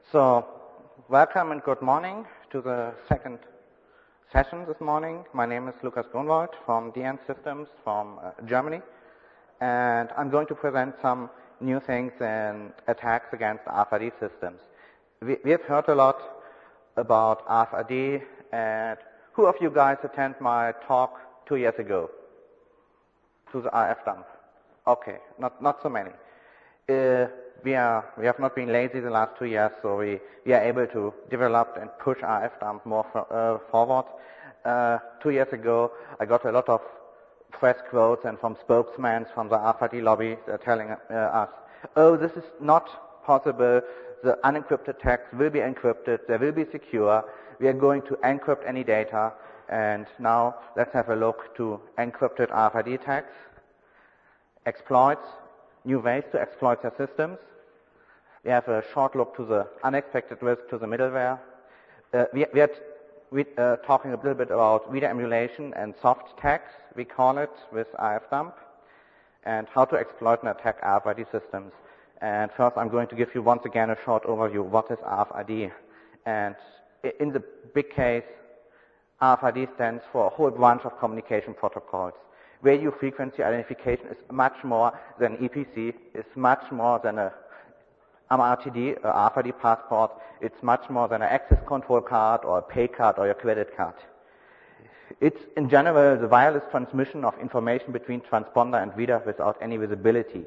So, welcome and good morning to the second session this morning. My name is Lukas Grunwald from DN Systems from Germany, and I'm going to present some new things in attacks against RFID systems. We have heard a lot about RFID, and who of you guys attended my talk 2 years ago to the RF dump? Okay, not so many. We have not been lazy the last 2 years, so we are able to develop and push RF dump more forward. 2 years ago, I got a lot of press quotes and from spokesmen from the RFID lobby telling us, oh, this is not possible, the unencrypted text will be encrypted, they will be secure, we are going to encrypt any data, and now let's have a look to encrypted RFID attacks, exploits, new ways to exploit their systems. We have a short look to the unexpected risk to the middleware. We are talking a little bit about reader emulation and soft tags, we call it, with RF dump, and how to exploit and attack RFID systems. And first I'm going to give you once again a short overview. What is RFID? And in the big case, RFID stands for a whole bunch of communication protocols. Radio frequency identification is much more than EPC, it's much more than a RTD, a RFID passport, it's much more than an access control card or a pay card or your credit card. It's in general the wireless transmission of information between transponder and reader without any visibility.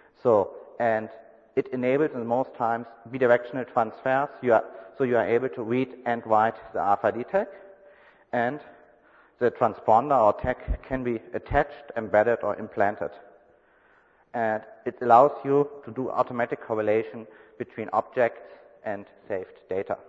And it enables in most times bidirectional transfers, so you are able to read and write the RFID tag, and the transponder or tag can be attached, embedded, or implanted. And it allows you to do automatic correlation between objects and saved data.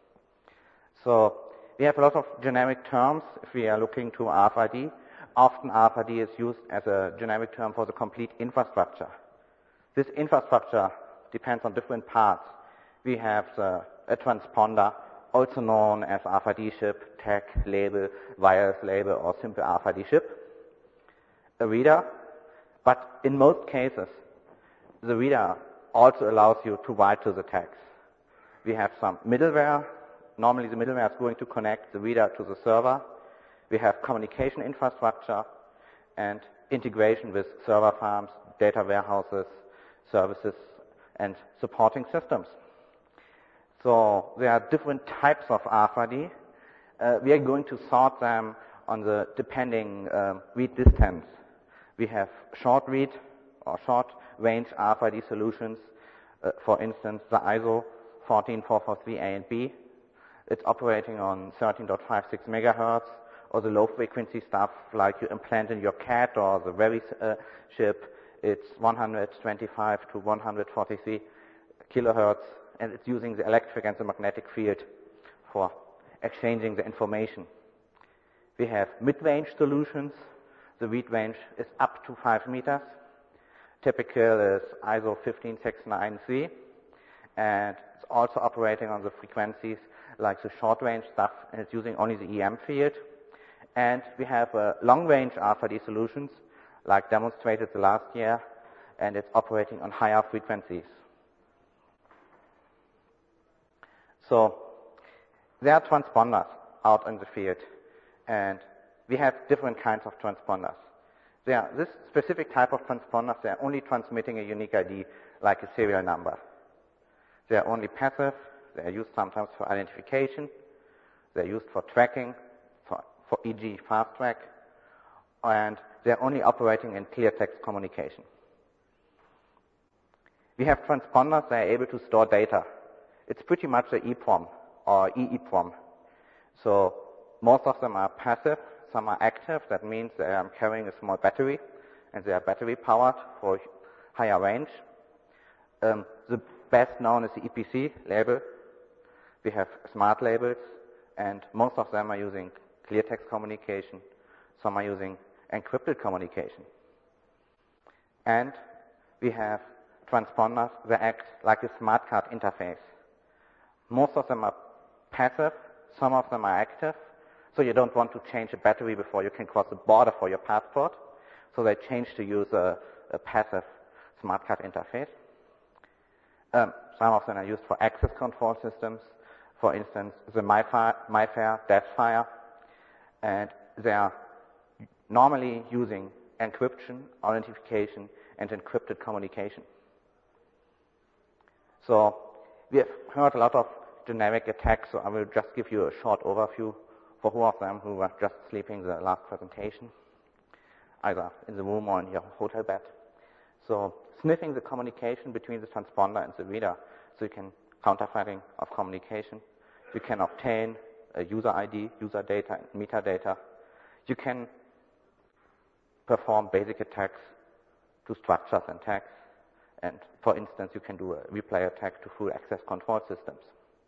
So we have a lot of generic terms if we are looking to RFID. Often RFID is used as a generic term for the complete infrastructure. This infrastructure depends on different parts. We have a transponder, also known as RFID chip, tag, label, wireless label, or simple RFID chip. A reader, but in most cases, the reader also allows you to write to the tags. We have some middleware. Normally the middleware is going to connect the reader to the server. We have communication infrastructure and integration with server farms, data warehouses, services, and supporting systems. So there are different types of RFID. We are going to sort them on the depending read distance. We have short read or short range RFID solutions. For instance, the ISO 14443 A and B. It's operating on 13.56 megahertz, or the low frequency stuff like you implant in your CAT or the Very chip. It's 125 to 143 kilohertz, and it's using the electric and the magnetic field for exchanging the information. We have mid-range solutions. The read range is up to 5 meters. Typical is ISO 15693, and it's also operating on the frequencies like the short-range stuff, and it's using only the EM field. And we have long-range RFID solutions, like demonstrated the last year, and it's operating on higher frequencies. So there are transponders out in the field, and we have different kinds of transponders. This specific type of transponders, they are only transmitting a unique ID, like a serial number. They are only passive, they are used sometimes for identification, they are used for tracking, for e.g. fast track, and they are only operating in clear text communication. We have transponders that are able to store data. It's pretty much an EEPROM or EEPROM. So most of them are passive, some are active. That means they are carrying a small battery, and they are battery powered for higher range. The best known is the EPC label. We have smart labels, and most of them are using clear text communication. Some are using encrypted communication. And we have transponders that act like a smart card interface. Most of them are passive, some of them are active, so you don't want to change a battery before you can cross the border for your passport, so they change to use a passive smart card interface. Some of them are used for access control systems. For instance, the MIFARE, Deathfire, and they are normally using encryption, authentication, and encrypted communication. So we have heard a lot of generic attacks, so I will just give you a short overview for who of them who were just sleeping the last presentation, either in the room or in your hotel bed. So sniffing the communication between the transponder and the reader, so you can counterfeiting of communication. You can obtain a user ID, user data, and metadata. You can perform basic attacks to structures and tags. And for instance, you can do a replay attack to full access control systems.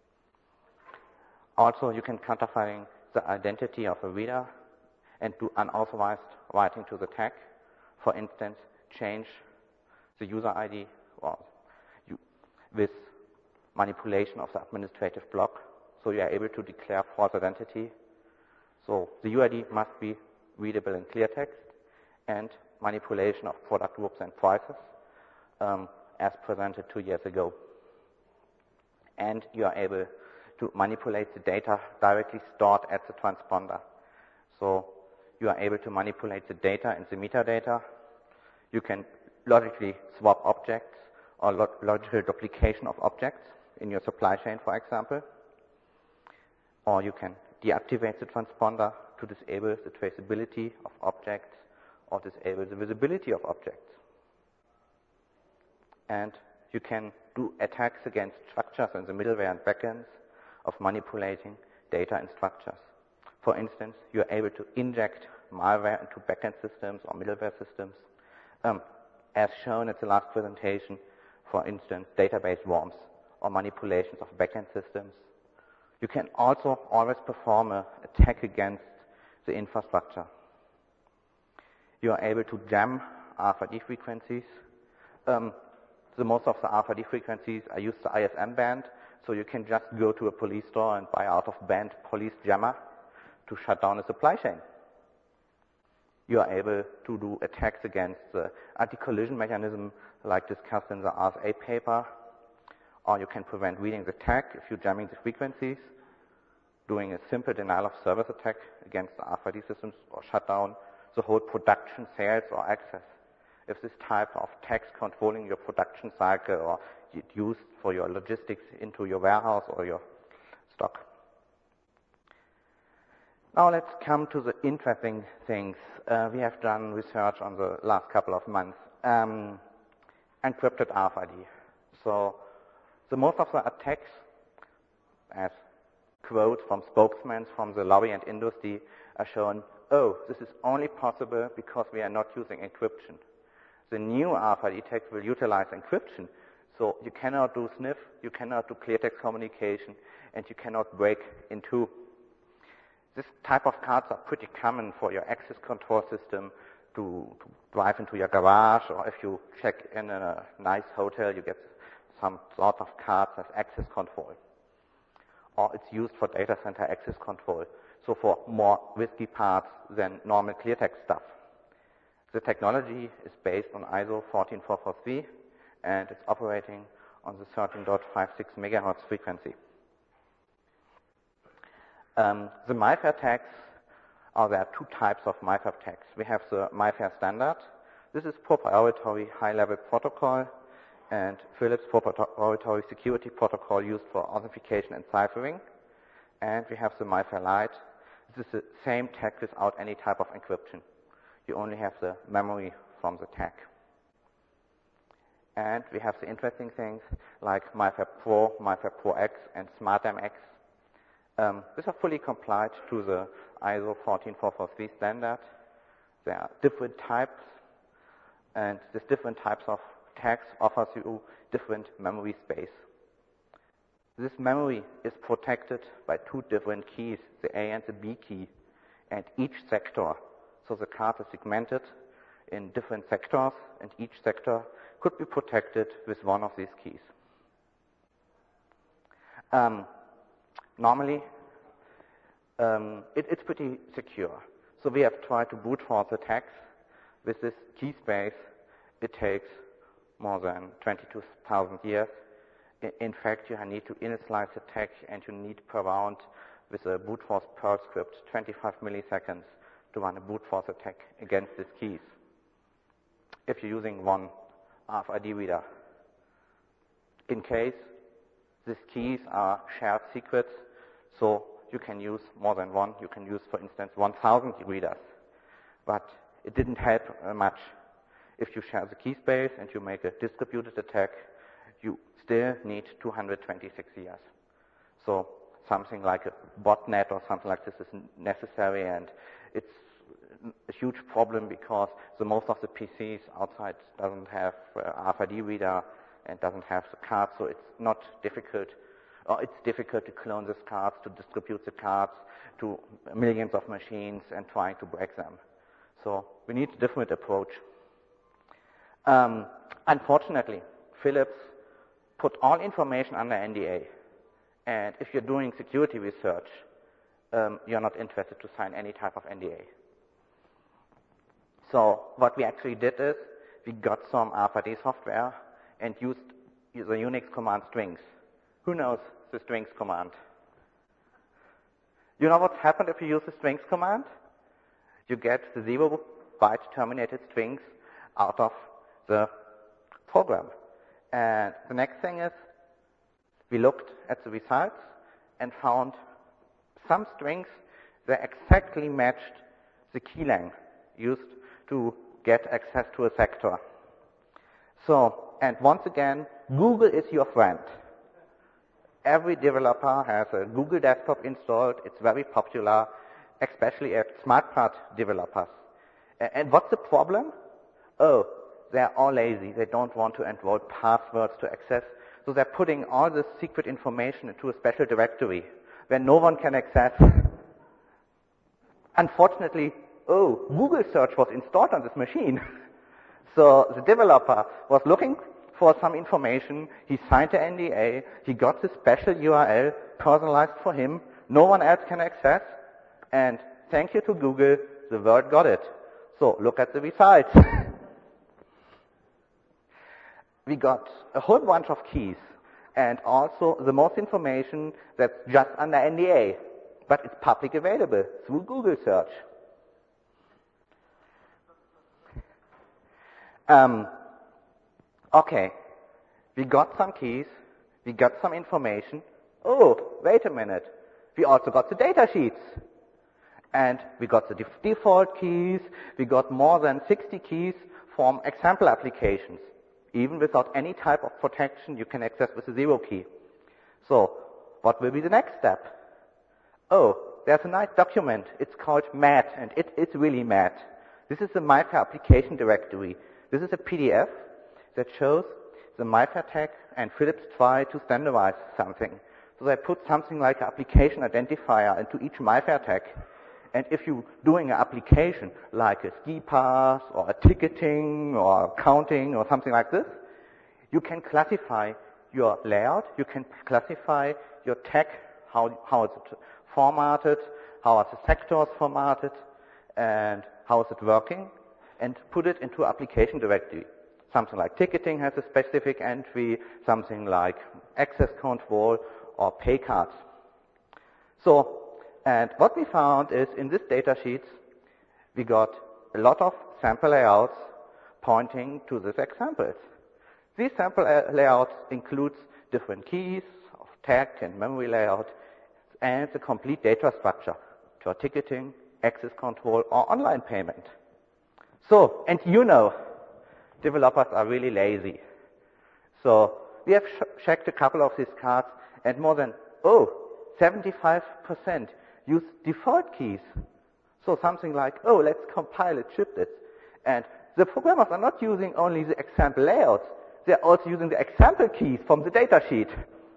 Also, you can counterfeiting the identity of a reader and do unauthorized writing to the tag. For instance, change the user ID or with manipulation of the administrative block, so you are able to declare false identity. So the UID must be readable in clear text, and manipulation of product groups and prices, as presented 2 years ago. And you are able to manipulate the data directly stored at the transponder. So you are able to manipulate the data and the metadata. You can logically swap objects or logical duplication of objects in your supply chain, for example. Or you can deactivate the transponder to disable the traceability of objects or disable the visibility of objects. And you can do attacks against structures in the middleware and backends of manipulating data and structures. For instance, you are able to inject malware into backend systems or middleware systems, as shown at the last presentation, for instance, database worms or manipulations of backend systems. You can also always perform an attack against the infrastructure. You are able to jam RFID frequencies. The most of the RFID frequencies are used the ISM band, so you can just go to a police store and buy out-of-band police jammer to shut down a supply chain. You are able to do attacks against the anti-collision mechanism like discussed in the RSA paper, or you can prevent reading the tag if you're jamming the frequencies, doing a simple denial of service attack against the RFID systems, or shut down the whole production, sales, or access. If this type of tags controlling your production cycle or used for your logistics into your warehouse or your stock. Now let's come to the interesting things. We have done research on the last couple of months. Encrypted RFID. So the most of the attacks, as quotes from spokesmen from the lobby and industry, are shown, oh, this is only possible because we are not using encryption. The new RFID attacks will utilize encryption, so you cannot do sniff, you cannot do clear text communication, and you cannot break into. This type of cards are pretty common for your access control system to drive into your garage, or if you check in a nice hotel, you get some sort of cards as access control. Or it's used for data center access control, so for more risky parts than normal clear text stuff. The technology is based on ISO 14443, and it's operating on the 13.56 megahertz frequency. The MIFARE tags, there are two types of MIFARE tags. We have the MIFARE standard. This is proprietary high-level protocol, and Philips proprietary security protocol used for authentication and ciphering. And we have the MIFARE Lite. This is the same tag without any type of encryption. You only have the memory from the tag. And we have the interesting things like MIFARE Pro, MIFARE Pro X, and SmartMX. These are fully complied to the ISO 14443 standard. There are different types, and these different types of tags offers you different memory space. This memory is protected by two different keys, the A and the B key, and each sector. So the card is segmented in different sectors, and each sector could be protected with one of these keys. Normally, it's pretty secure. So we have tried to brute force attacks. With this key space, it takes more than 22,000 years, In fact, you need to initialize the tag and you need per round with a brute force Perl script 25 milliseconds to run a brute force attack against these keys if you're using one RFID reader. In case these keys are shared secrets, so you can use more than one. You can use, for instance, 1,000 readers. But it didn't help much. If you share the key space and you make a distributed attack, you still need 226 years. So something like a botnet or something like this is necessary, and it's a huge problem because most of the PCs outside doesn't have RFID reader and doesn't have the cards, so it's not difficult, or it's difficult to clone these cards, to distribute the cards to millions of machines and trying to break them. So we need a different approach. Unfortunately, Philips put all information under NDA. And if you're doing security research, you're not interested to sign any type of NDA. So what we actually did is we got some RFID software and used the Unix command strings. Who knows the strings command? You know what's happened if you use the strings command? You get the 0-byte terminated strings out of the program. And the next thing is we looked at the results and found some strings that exactly matched the keylang used to get access to a sector. So, and once again, Google is your friend. Every developer has a Google desktop installed. It's very popular, especially at smart card developers. And what's the problem? Oh, they're all lazy. They don't want to enroll passwords to access. So they're putting all this secret information into a special directory where no one can access. Unfortunately, Google search was installed on this machine. So the developer was looking for some information. He signed the NDA. He got the special URL personalized for him. No one else can access. And thank you to Google, the world got it. So look at the results. We got a whole bunch of keys and also the most information that's just under NDA, but it's public available through Google search. Okay, we got some keys, we got some information. Oh, wait a minute. We also got the data sheets. And we got the default keys, we got more than 60 keys from example applications. Even without any type of protection, you can access with a 0 key. So, what will be the next step? Oh, there's a nice document. It's called MAD, and it's really MAD. This is the MIFARE application directory. This is a PDF that shows the MIFARE tag, and Philips try to standardize something. So they put something like an application identifier into each MIFARE tag. And if you're doing an application like a ski pass or a ticketing or counting or something like this, you can classify your layout, you can classify your tag, how it's formatted, how are the sectors formatted, and how is it working, and put it into application directory. Something like ticketing has a specific entry, something like access control or pay cards. So, and what we found is in this data sheets, we got a lot of sample layouts pointing to these examples. These sample layouts includes different keys of tag and memory layout and the complete data structure for ticketing, access control, or online payment. So, and you know, developers are really lazy. So we have checked a couple of these cards and more than, 75% use default keys. So something like, let's compile it, ship it. And the programmers are not using only the example layouts, they're also using the example keys from the data sheet.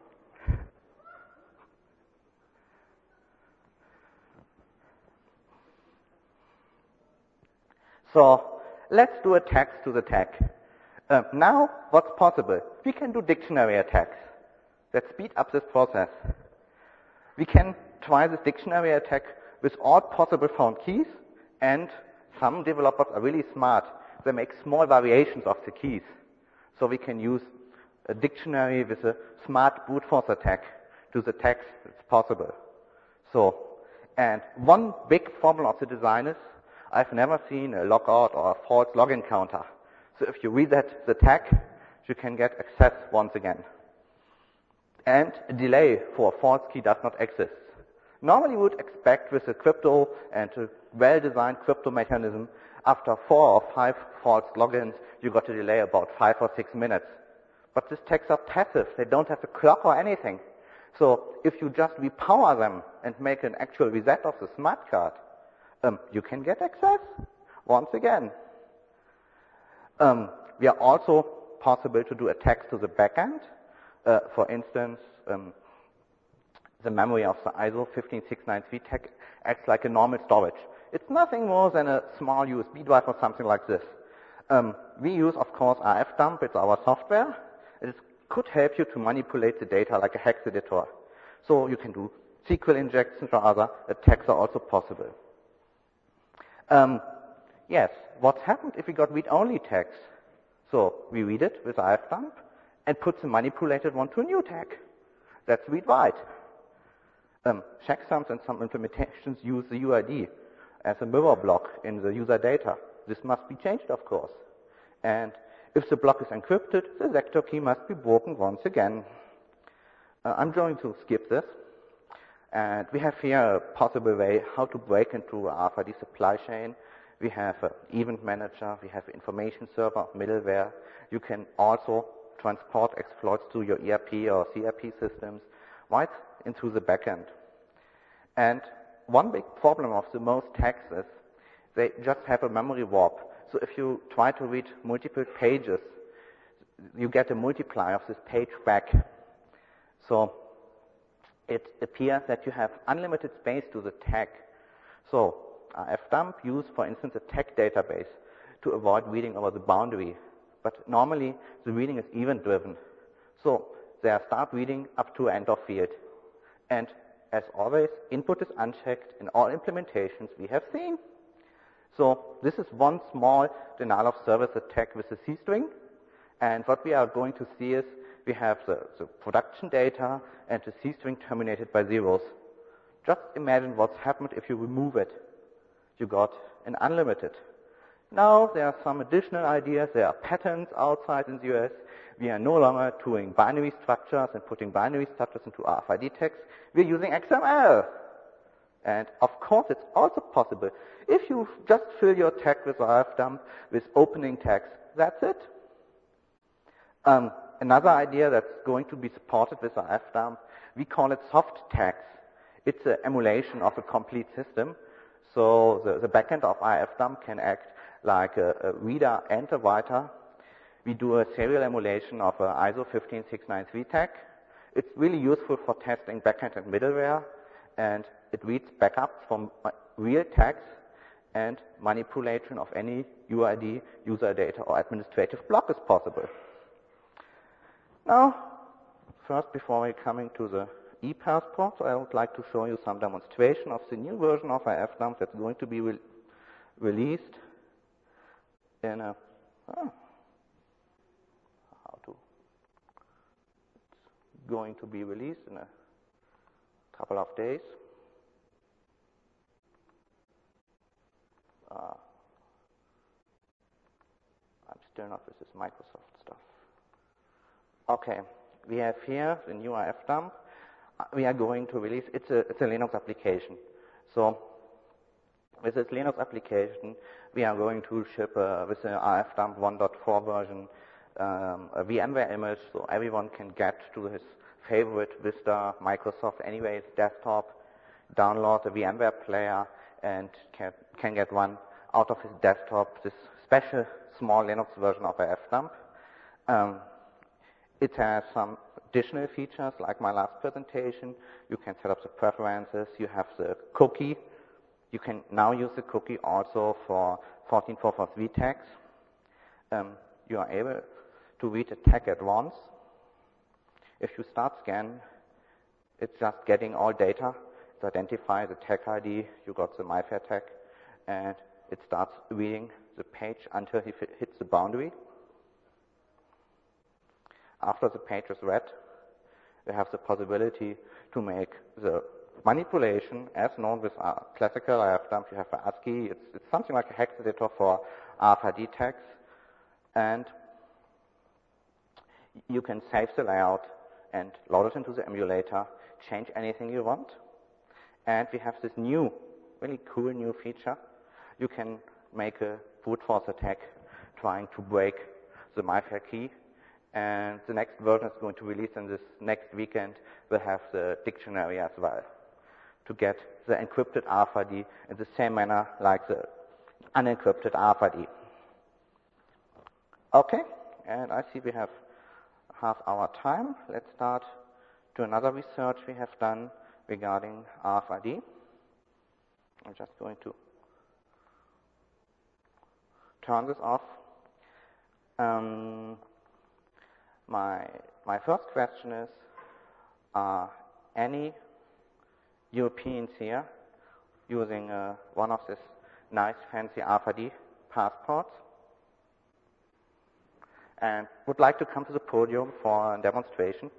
So let's do a text to the tag. Now, what's possible? We can do dictionary attacks that speed up this process. We can try this dictionary attack with all possible found keys, and some developers are really smart. They make small variations of the keys. So we can use a dictionary with a smart brute force attack to the text it's possible. So, and one big problem of the design is I've never seen a logout or a false login counter. So if you reset the tag, you can get access once again. And a delay for a false key does not exist. Normally you would expect with a crypto and a well-designed crypto mechanism, after 4 or 5 false logins, you got a delay about 5 or 6 minutes. But these tags are passive. They don't have a clock or anything. So if you just repower them and make an actual reset of the smart card, you can get access once again. We are also possible to do attacks to the backend. For instance, the memory of the ISO 15693 tag acts like a normal storage. It's nothing more than a small USB drive or something like this. We use, of course, RFDump. It's our software. It could help you to manipulate the data like a hex editor. So you can do SQL injections or other attacks are also possible. Yes, what happened if we got read-only tags? So we read it with RFDump and put the manipulated one to a new tag. That's read-write. Checksums and some implementations use the UID as a mirror block in the user data. This must be changed, of course. And if the block is encrypted, the vector key must be broken once again. I'm going to skip this. And we have here a possible way how to break into RFID supply chain. We have an event manager, we have information server, middleware. You can also transport exploits to your ERP or CRP systems right into the backend. And one big problem of the most tags is they just have a memory warp. So if you try to read multiple pages, you get a multiplier of this page back. So it appears that you have unlimited space to the tag. So RFDump use, for instance, a tag database to avoid reading over the boundary. But normally the reading is event-driven. So they start reading up to end of field. And as always, input is unchecked in all implementations we have seen. So this is one small denial of service attack with a C-string. And what we are going to see is we have the production data and the C-string terminated by zeros. Just imagine what's happened if you remove it. You got an unlimited. Now there are some additional ideas. There are patents outside in the US. We are no longer doing binary structures and putting binary structures into RFID tags. We're using XML. And of course, it's also possible. If you just fill your tag with RFDump with opening tags, that's it. Another idea that's going to be supported with RFDump, we call it soft tags. It's an emulation of a complete system. So the backend of RFDump can act like a reader and a writer. We do a serial emulation of an ISO 15693 tag. It's really useful for testing backend and middleware, and it reads backups from real tags and manipulation of any UID, user data, or administrative block is possible. Now, first, before we coming to the ePassport, I would like to show you some demonstration of the new version of RFDump that's going to be released in a going to be released in a couple of days. I'm still not with this Microsoft stuff. Okay, we have here the new RFDump. We are going to release, it's a Linux application. So with this Linux application, we are going to ship with the RFDump 1.4 version a VMware image, so everyone can get to his favorite Vista, Microsoft Anyways desktop, download a VMware player, and can get one out of his desktop, this special small Linux version of RFDump. It has some additional features, like my last presentation. You can set up the preferences. You have the cookie. You can now use the cookie also for 14443 tags. You are able to read a tag at once. If you start scan, it's just getting all data. It identifies the tag ID. You got the MyFair tag, and it starts reading the page until it hits the boundary. After the page is read, we have the possibility to make the manipulation as known with classical IFDump. You have ASCII. It's something like a hex editor for RFID tags. And you can save the layout and load it into the emulator, change anything you want. And we have this new, really cool new feature. You can make a brute force attack trying to break the MIFARE key. And the next version is going to release in this next weekend. We'll have the dictionary as well to get the encrypted RFID in the same manner like the unencrypted RFID. Okay, and I see we have half hour time. Let's start to another research we have done regarding RFID. I'm just going to turn this off. My first question is, are any Europeans here using one of these nice fancy RFID passports and would like to come to the podium for a demonstration?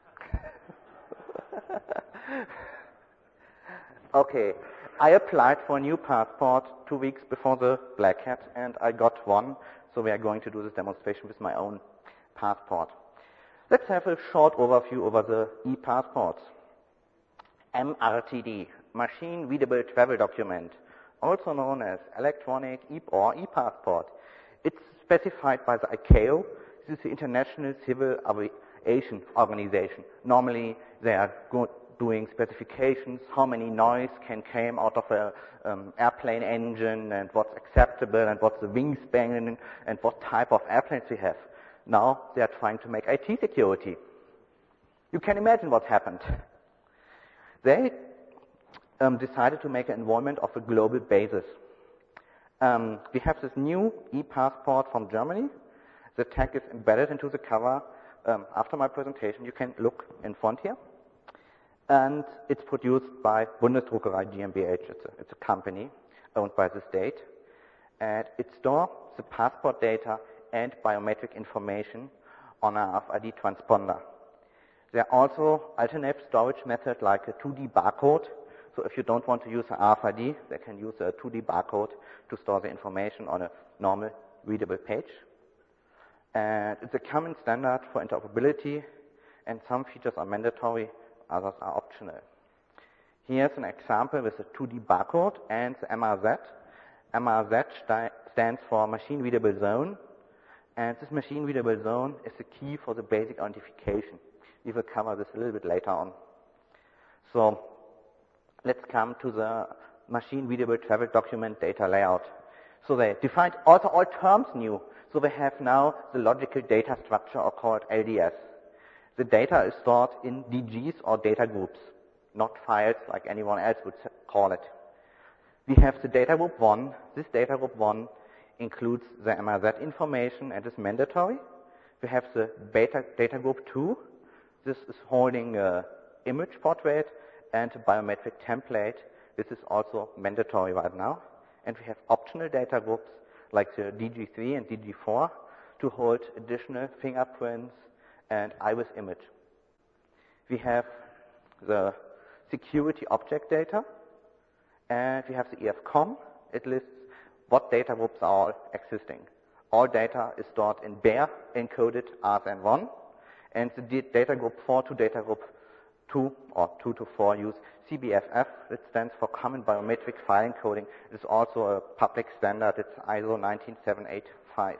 Okay, I applied for a new passport 2 weeks before the Black Hat and I got one, so we are going to do this demonstration with my own passport. Let's have a short overview over the e-passports. MRTD, Machine Readable Travel Document, also known as Electronic or e-passport. It's specified by the ICAO. This is the International Civil Aviation Organization. Normally, they are doing specifications, how many noise can come out of an airplane engine, and what's acceptable, and what's the wingspan, and what type of airplanes we have. Now they are trying to make IT security. You can imagine what happened. They decided to make an environment of a global basis. We have this new e-passport from Germany. The tag is embedded into the cover. After my presentation, you can look in front here. And it's produced by Bundesdruckerei GmbH. It's a company owned by the state. And it stores the passport data and biometric information on an RFID transponder. There are also alternate storage methods like a 2D barcode. So if you don't want to use an RFID, they can use a 2D barcode to store the information on a normal readable page. And it's a common standard for interoperability, and some features are mandatory, others are optional. Here's an example with a 2D barcode and the MRZ. MRZ stands for Machine Readable Zone. And this machine readable zone is the key for the basic identification. We will cover this a little bit later on. So let's come to the machine readable travel document data layout. So they defined also all terms new. So they have now the logical data structure, or called LDS. The data is stored in DGs or data groups, not files like anyone else would call it. We have the data group 1. This data group 1 includes the MRZ information and is mandatory. We have the data group 2. This is holding an image portrait and a biometric template. This is also mandatory right now. And we have optional data groups like the DG3 and DG4 to hold additional fingerprints and iris image. We have the security object data, and we have the EFCOM. It lists what data groups are existing. All data is stored in bare encoded RSN1, and the data group 4 to data group 2 or 2 to 4 use CBFF. It stands for Common Biometric File Encoding. It is also a public standard. It's ISO 19785.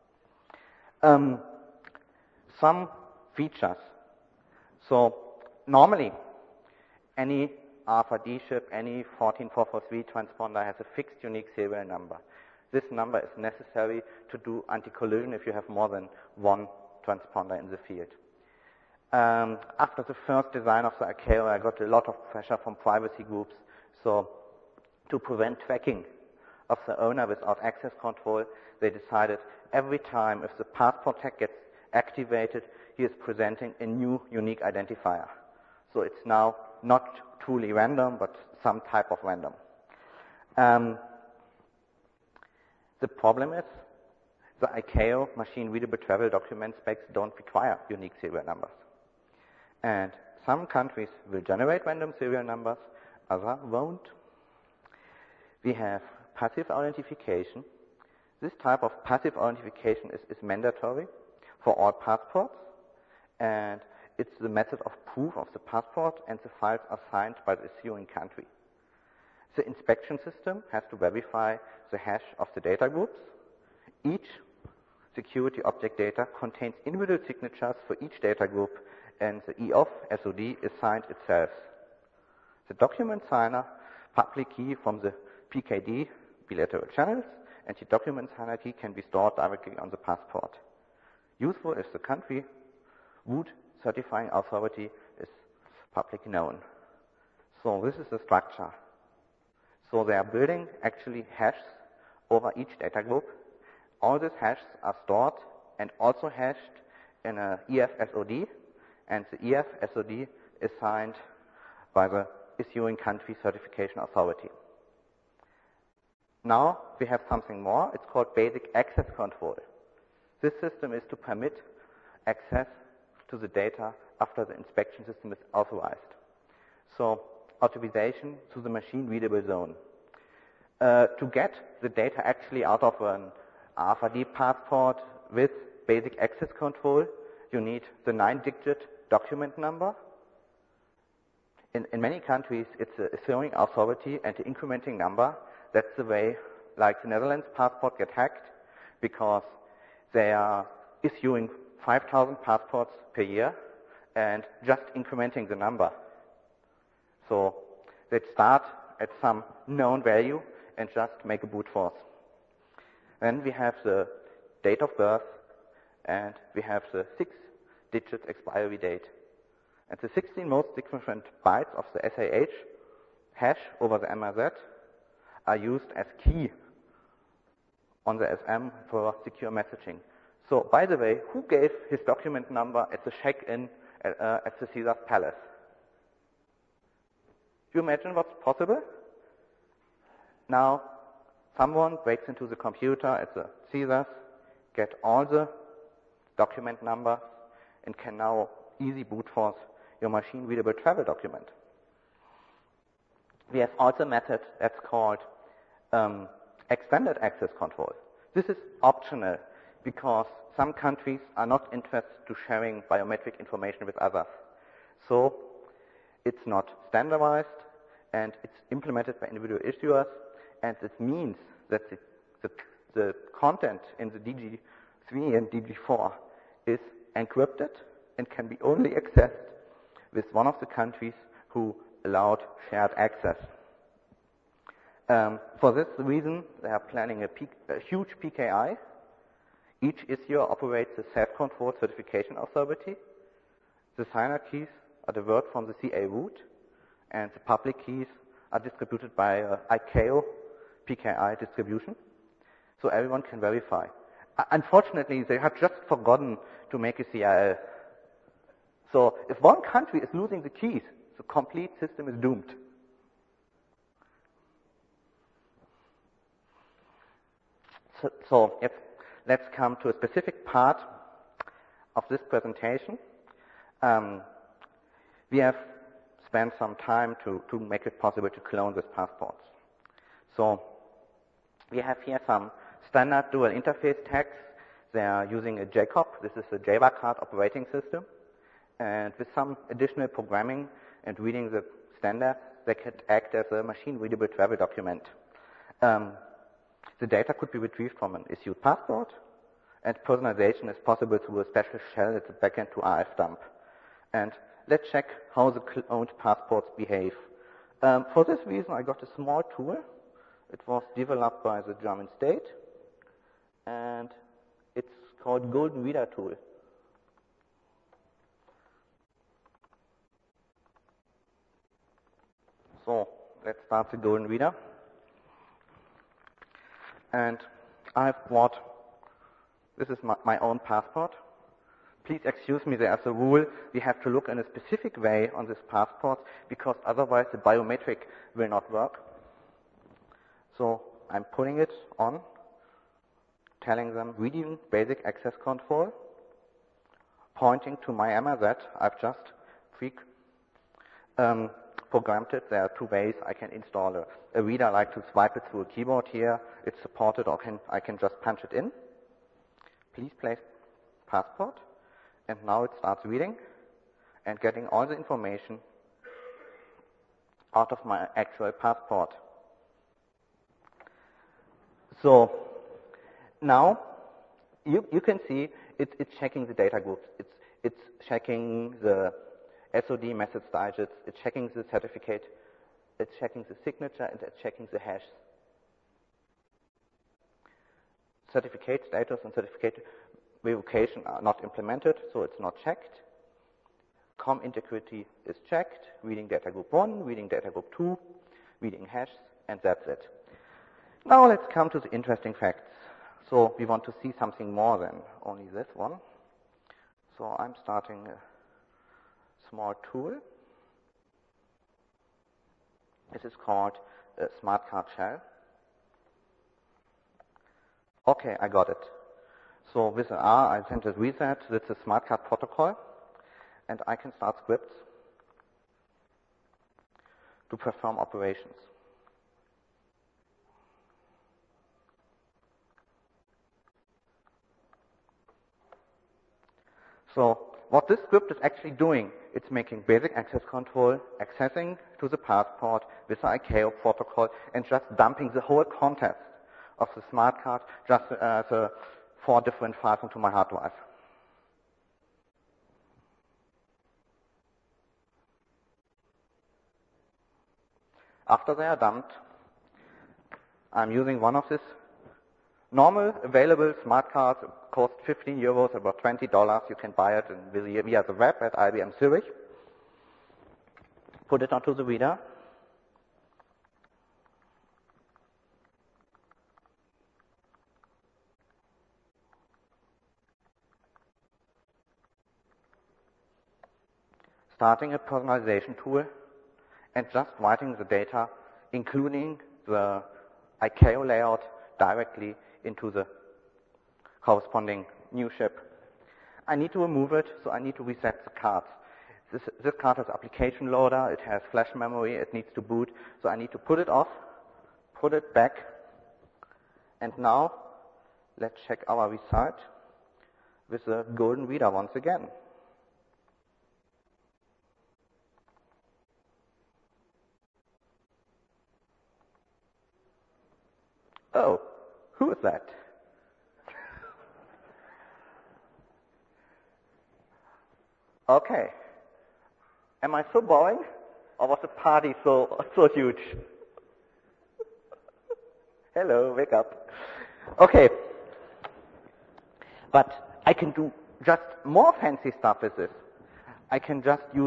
Some features. So normally, any RFID chip, any 14443 transponder has a fixed unique serial number. This number is necessary to do anti-collision if you have more than one transponder in the field. After the first design of the ICAO, I got a lot of pressure from privacy groups. So to prevent tracking of the owner without access control, they decided every time if the passport tag gets activated, he is presenting a new unique identifier. So it's now not truly random, but some type of random. The problem is the ICAO machine-readable travel document specs don't require unique serial numbers. And some countries will generate random serial numbers, others won't. We have passive authentication. This type of passive authentication is mandatory for all passports, and it's the method of proof of the passport, and the files are signed by the issuing country. The inspection system has to verify the hash of the data groups. Each security object data contains individual signatures for each data group, and the EOF SOD is signed itself. The document signer public key from the PKD bilateral channels, and the document signer key can be stored directly on the passport. Useful if the country root certifying authority is publicly known. So this is the structure. So they are building actually hashes over each data group. All these hashes are stored and also hashed in a EF SOD, and the EF SOD is signed by the issuing country certification authority. Now we have something more. It's called basic access control. This system is to permit access to the data after the inspection system is authorized. So authorization to the machine-readable zone. To get the data actually out of an RFID passport with basic access control, you need the 9-digit document number. In many countries, it's the issuing authority and the incrementing number. That's the way, like the Netherlands passport get hacked, because they are issuing 5,000 passports per year and just incrementing the number. So they start at some known value and just make a brute force. Then we have the date of birth, and we have the 6-digit expiry date. And the 16 most significant bytes of the SAH hash over the MRZ are used as key on the SM for secure messaging. So, by the way, who gave his document number at the check-in at the Caesars Palace? You imagine what's possible? Now, someone breaks into the computer at the Caesars, get all the document numbers, and can now easy brute force your machine-readable travel document. We have also a method that's called extended access control. This is optional because some countries are not interested to sharing biometric information with others. So it's not standardized, and it's implemented by individual issuers, and it means that the content in the DG3 and DG4 is encrypted and can be only accessed with one of the countries who allowed shared access. For this reason, they are planning a huge PKI. Each issuer operates a self-controlled certification authority. The signer keys are diverted from the CA root, and the public keys are distributed by ICAO PKI distribution, so everyone can verify. Unfortunately, they have just forgotten to make a CIL. So if one country is losing the keys, the complete system is doomed. So let's come to a specific part of this presentation. We have spent some time to make it possible to clone these passports. So we have here some standard dual interface tags. They are using a JCOP. This is a Java card operating system. And with some additional programming and reading the standards, they could act as a machine-readable travel document. The data could be retrieved from an issued passport, and personalization is possible through a special shell at the backend to RFDump. And let's check how the cloned passports behave. For this reason, I got a small tool. It was developed by the German state, and it's called Golden Reader tool. So let's start the Golden Reader. And I've brought, this is my own passport. Please excuse me, there's a rule. We have to look in a specific way on this passport because otherwise the biometric will not work. So I'm putting it on telling them reading basic access control, pointing to my MRZ. I've just programmed it. There are two ways I can install a reader, like to swipe it through a keyboard here. It's supported, or I can just punch it in. Please place passport. And now it starts reading and getting all the information out of my actual passport. So now you can see it's checking the data groups. It's checking the SOD message digits. It's checking the certificate. It's checking the signature, and it's checking the hash. Certificate status and certificate revocation are not implemented, so it's not checked. COM integrity is checked. Reading data group 1, reading data group 2, reading hash, and that's it. Now let's come to the interesting facts. So we want to see something more than only this one. So I'm starting a small tool. This is called a smart card shell. Okay, I got it. So with the R, I sent a reset. That's a smart card protocol. And I can start scripts to perform operations. So what this script is actually doing, it's making basic access control, accessing to the passport with the ICAO protocol, and just dumping the whole context of the smart card, just the 4 different files into my hard drive. After they are dumped, I'm using one of these normal available smart cards. It costs 15 euros, about $20. You can buy it via the web at IBM Zurich. Put it onto the reader. Starting a personalization tool and just writing the data, including the ICAO layout, directly into the corresponding new ship. I need to remove it, so I need to reset the card. This card has application loader, it has flash memory, it needs to boot, so I need to put it off, put it back, and now let's check our result with the golden reader once again. Oh, who is that? Okay. Am I so boring? Or was the party so huge? Hello, wake up. Okay. But I can do just more fancy stuff with this. I can just use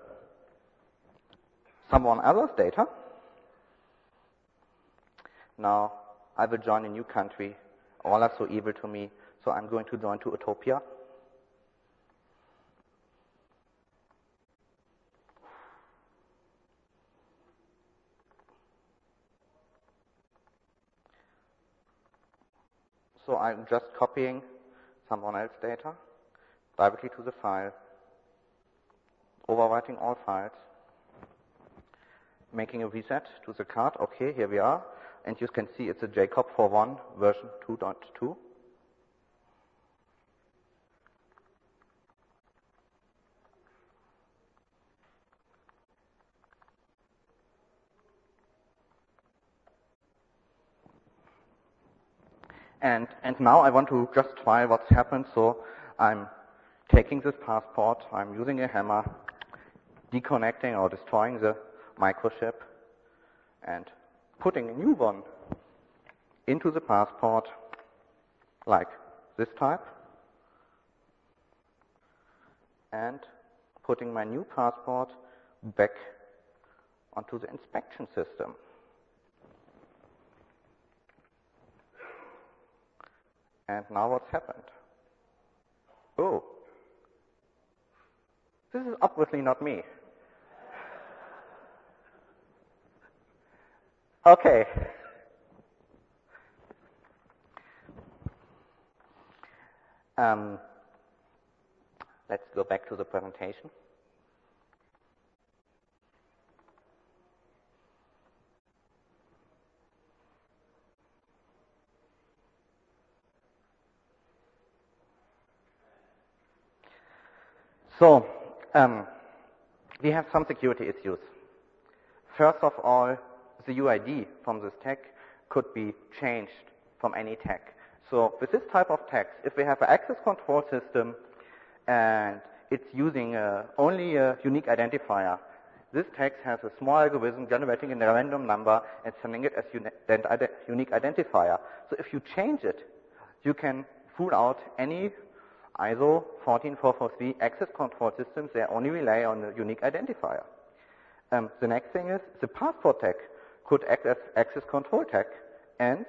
someone else's data. Now, I will join a new country. All are so evil to me, so I'm going to join to Utopia. So I'm just copying someone else's data directly to the file, overwriting all files, making a reset to the card. Okay, here we are. And you can see it's a Jacob 4.1 version 2.2. And now I want to just try what's happened. So I'm taking this passport, I'm using a hammer, deconnecting or destroying the microchip, and putting a new one into the passport, like this type, and putting my new passport back onto the inspection system. And now what's happened? Oh, this is obviously not me. Okay. Let's go back to the presentation. So, we have some security issues. First of all, the UID from this tag could be changed from any tag. So with this type of tags, if we have an access control system and it's using only a unique identifier, this tag has a small algorithm generating a random number and sending it as unique identifier. So if you change it, you can fool out any ISO 14443 access control systems. They only rely on a unique identifier. The next thing is the passport tag could act as access control tag, and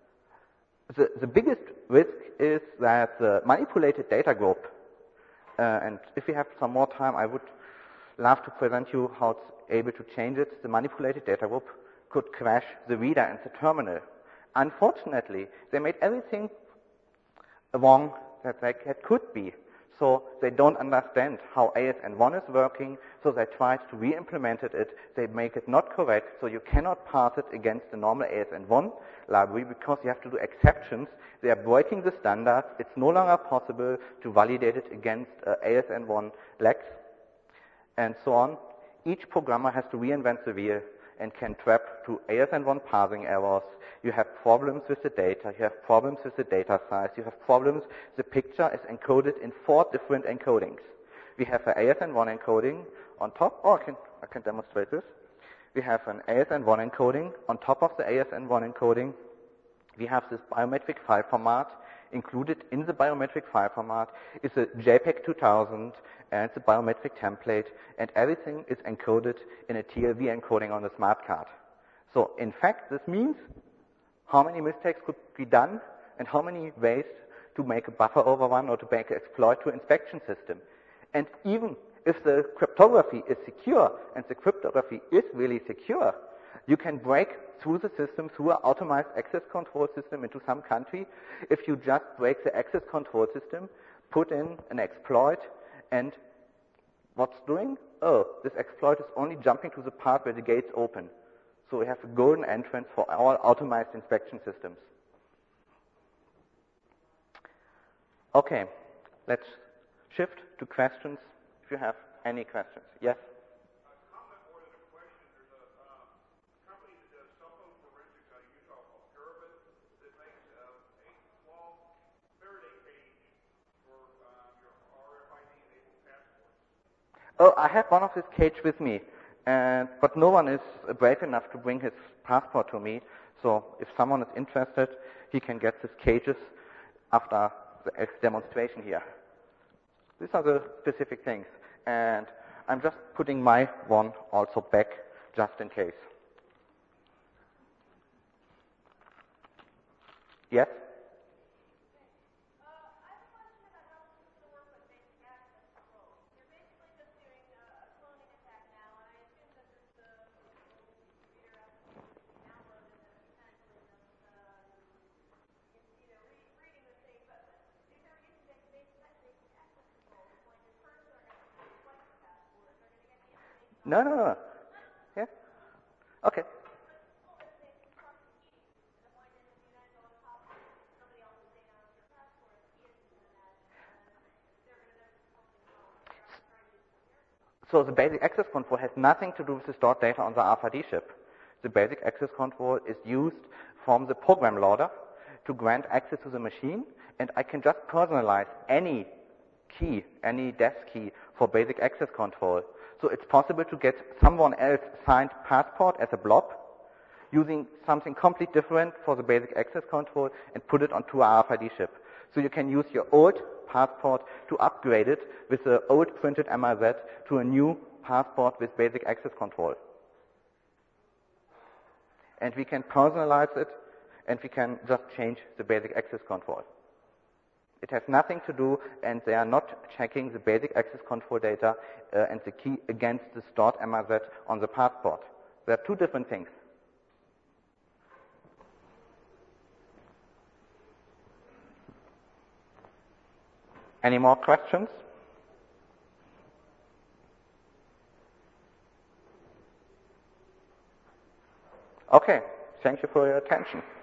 the biggest risk is that the manipulated data group, and if we have some more time, I would love to present you how it's able to change it. The manipulated data group could crash the reader and the terminal. Unfortunately, they made everything wrong that they could be. So they don't understand how ASN1 is working, so they tried to re-implement it. They make it not correct, so you cannot pass it against the normal ASN1 library because you have to do exceptions. They are breaking the standards. It's no longer possible to validate it against ASN1 lex, and so on. Each programmer has to reinvent the wheel and can trap to ASN1 parsing errors. You have problems with the data, you have problems with the data size, you have problems, the picture is encoded in 4 different encodings. We have an ASN1 encoding on top, I can demonstrate this. We have an ASN1 encoding. On top of the ASN1 encoding, we have this biometric file format. Included in the biometric file format is a JPEG 2000 and the biometric template, and everything is encoded in a TLV encoding on the smart card. So in fact, this means how many mistakes could be done and how many ways to make a buffer overrun or to make an exploit to inspection system. And even if the cryptography is secure, and the cryptography is really secure, you can break through the system, through an automated access control system into some country. If you just break the access control system, put in an exploit, and what's doing? Oh, this exploit is only jumping to the part where the gates open. So we have a golden entrance for all automated inspection systems. Okay, let's shift to questions if you have any questions. Yes? Oh, I have one of this cage with me, but no one is brave enough to bring his passport to me. So if someone is interested, he can get these cages after the demonstration here. These are the specific things. And I'm just putting my one also back just in case. Yes? No. Yeah? Okay. So the basic access control has nothing to do with the stored data on the RFID chip. The basic access control is used from the program loader to grant access to the machine, and I can just personalize any key, any desk key for basic access control. So it's possible to get someone else signed passport as a blob, using something completely different for the basic access control and put it onto an RFID chip. So you can use your old passport to upgrade it with the old printed MRZ to a new passport with basic access control. And we can personalize it, and we can just change the basic access control. It has nothing to do, and they are not checking the basic access control data and the key against the stored MRZ on the passport. They are 2 different things. Any more questions? Okay, thank you for your attention.